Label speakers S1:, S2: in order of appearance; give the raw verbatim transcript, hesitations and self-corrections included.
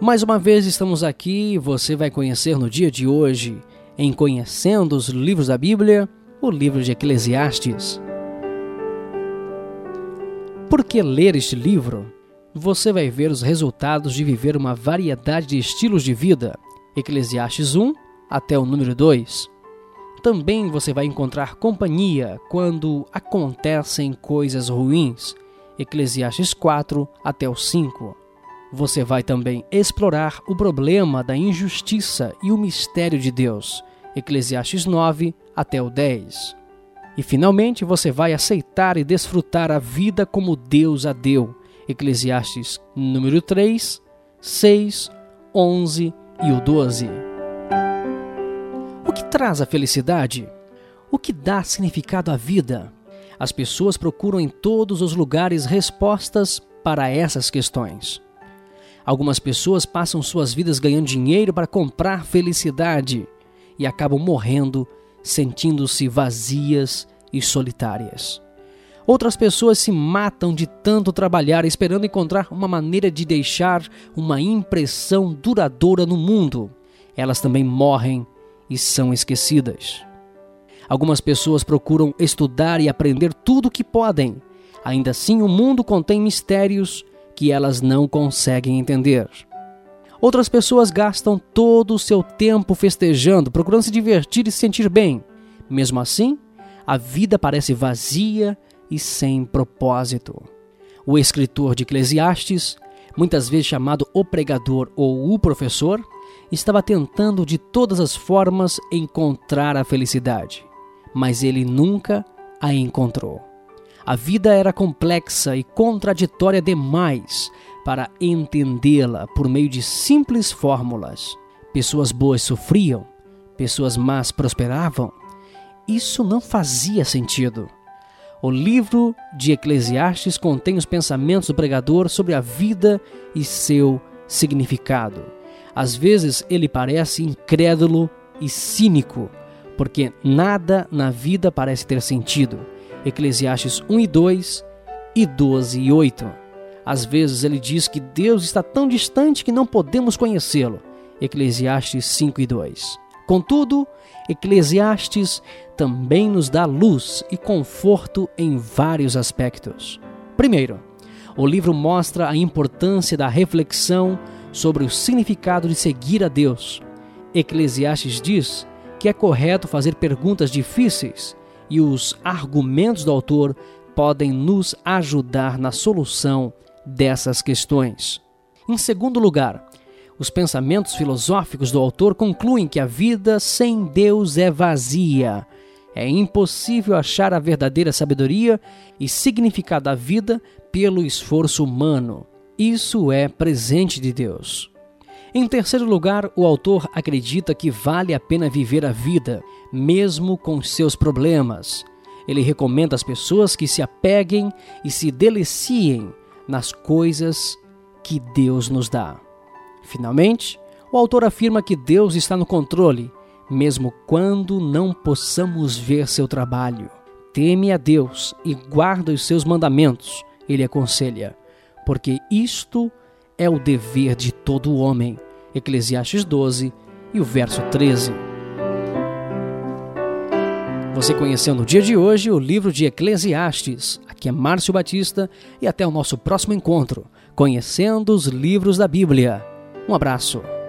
S1: Mais uma vez estamos aqui e você vai conhecer no dia de hoje, em Conhecendo os Livros da Bíblia, o livro de Eclesiastes. Por que ler este livro? Você vai ver os resultados de viver uma variedade de estilos de vida, Eclesiastes um até o número dois. Também você vai encontrar companhia quando acontecem coisas ruins, Eclesiastes quatro até o cinco. Você vai também explorar o problema da injustiça e o mistério de Deus, Eclesiastes nove até o dez. E finalmente você vai aceitar e desfrutar a vida como Deus a deu, Eclesiastes número três, seis, onze e o doze. O que traz a felicidade? O que dá significado à vida? As pessoas procuram em todos os lugares respostas para essas questões. Algumas pessoas passam suas vidas ganhando dinheiro para comprar felicidade e acabam morrendo, sentindo-se vazias e solitárias. Outras pessoas se matam de tanto trabalhar, esperando encontrar uma maneira de deixar uma impressão duradoura no mundo. Elas também morrem e são esquecidas. Algumas pessoas procuram estudar e aprender tudo o que podem. Ainda assim, o mundo contém mistérios que elas não conseguem entender. Outras pessoas gastam todo o seu tempo festejando, procurando se divertir e se sentir bem. Mesmo assim, a vida parece vazia e sem propósito. O escritor de Eclesiastes, muitas vezes chamado o pregador ou o professor, estava tentando de todas as formas encontrar a felicidade, mas ele nunca a encontrou. A vida era complexa e contraditória demais para entendê-la por meio de simples fórmulas. Pessoas boas sofriam, pessoas más prosperavam. Isso não fazia sentido. O livro de Eclesiastes contém os pensamentos do pregador sobre a vida e seu significado. Às vezes ele parece incrédulo e cínico, porque nada na vida parece ter sentido. Eclesiastes um e dois e doze e oito. Às vezes ele diz que Deus está tão distante que não podemos conhecê-lo. Eclesiastes cinco e dois. Contudo, Eclesiastes também nos dá luz e conforto em vários aspectos. Primeiro, o livro mostra a importância da reflexão sobre o significado de seguir a Deus. Eclesiastes diz que é correto fazer perguntas difíceis e os argumentos do autor podem nos ajudar na solução dessas questões. Em segundo lugar, os pensamentos filosóficos do autor concluem que a vida sem Deus é vazia. É impossível achar a verdadeira sabedoria e significado da vida pelo esforço humano. Isso é presente de Deus. Em terceiro lugar, o autor acredita que vale a pena viver a vida, mesmo com seus problemas. Ele recomenda às pessoas que se apeguem e se deliciem nas coisas que Deus nos dá. Finalmente, o autor afirma que Deus está no controle, mesmo quando não possamos ver seu trabalho. Teme a Deus e guarda os seus mandamentos, ele aconselha, porque isto é o dever de todo homem. Eclesiastes doze e o verso treze. Você conheceu no dia de hoje o livro de Eclesiastes. Aqui é Márcio Batista e até o nosso próximo encontro, conhecendo os livros da Bíblia. Um abraço.